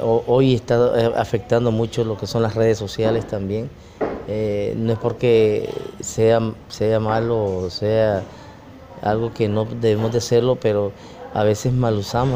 hoy está afectando mucho lo que son las redes sociales también. No es porque sea malo o sea algo que no debemos de hacerlo, pero a veces mal usamos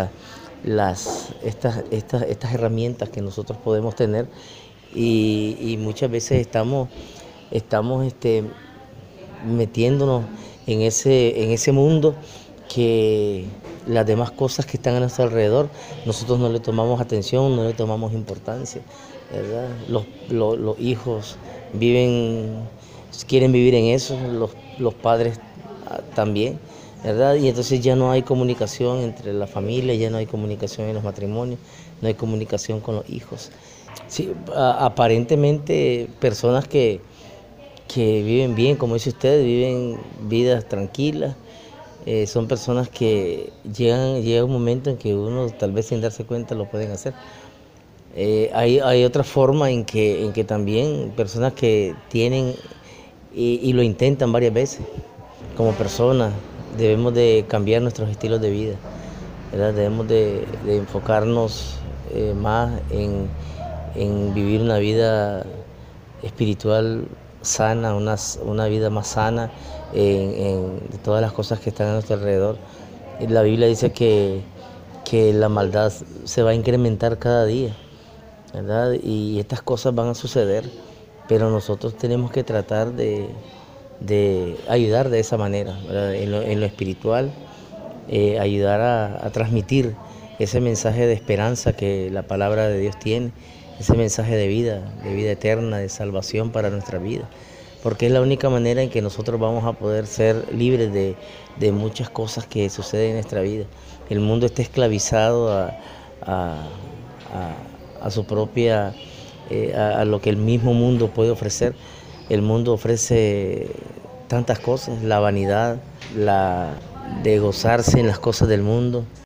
estas herramientas que nosotros podemos tener y muchas veces estamos metiéndonos en ese mundo que las demás cosas que están a nuestro alrededor nosotros no le tomamos atención, no le tomamos importancia, ¿verdad? Los hijos quieren vivir en eso, los padres también, ¿verdad? Y entonces ya no hay comunicación entre la familia, ya no hay comunicación en los matrimonios, no hay comunicación con los hijos. Sí, aparentemente personas que viven bien, como dice usted, viven vidas tranquilas. Son personas que llega un momento en que uno tal vez sin darse cuenta lo pueden hacer. Hay otra forma en que también personas que tienen y lo intentan varias veces. Como personas debemos de cambiar nuestros estilos de vida, ¿verdad? Debemos de enfocarnos más en vivir una vida espiritual sana, una vida más sana de todas las cosas que están a nuestro alrededor. La Biblia dice que la maldad se va a incrementar cada día, ¿verdad? Y estas cosas van a suceder, pero nosotros tenemos que tratar de ayudar de esa manera, ¿verdad? En lo espiritual, ayudar a transmitir ese mensaje de esperanza que la palabra de Dios tiene, ese mensaje de vida eterna, de salvación para nuestra vida, porque es la única manera en que nosotros vamos a poder ser libres de muchas cosas que suceden en nuestra vida. El mundo está esclavizado a su propia, a lo que el mismo mundo puede ofrecer. El mundo ofrece tantas cosas, la vanidad, de gozarse en las cosas del mundo.